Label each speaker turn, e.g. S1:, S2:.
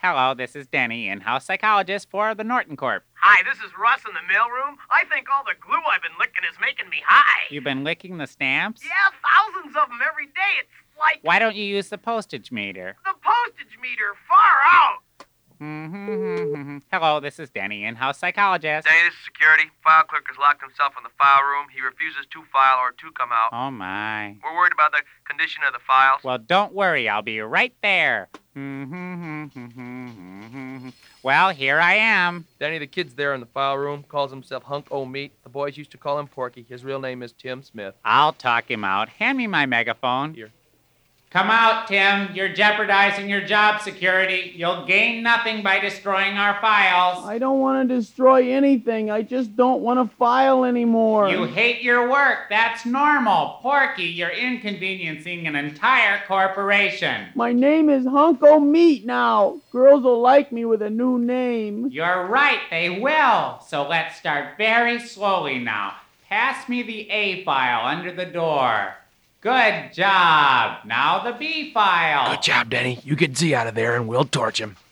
S1: Hello, this is Denny, in-house psychologist for the Norton Corp.
S2: Hi, this is Russ in the mailroom. I think all the glue I've been licking is making me high.
S1: You've been licking the stamps?
S2: Yeah, thousands of them every day. It's like...
S1: Why don't you use the postage meter?
S2: The postage meter, far out.
S1: Hello, this is Denny, in-house psychologist.
S3: Denny, this is security. File clerk has locked himself in the file room. He refuses to file or to come out.
S1: Oh, my.
S3: We're worried about the condition of the files.
S1: Well, don't worry. I'll be right there. Well, here I am.
S4: Danny, the kid's there in the file room, calls himself Hunk O' Meat. The boys used to call him Porky. His real name is Tim Smith.
S1: I'll talk him out. Hand me my megaphone.
S4: Here.
S1: Come out, Tim. You're jeopardizing your job security. You'll gain nothing by destroying our files.
S5: I don't want to destroy anything. I just don't want to file anymore.
S1: You hate your work. That's normal. Porky, you're inconveniencing an entire corporation.
S5: My name is Hunk O' Meat now. Girls will like me with a new name.
S1: You're right, they will. So let's start very slowly now. Pass me the A file under the door. Good job. Now the B file.
S6: Good job, Denny. You get Z out of there and we'll torch him.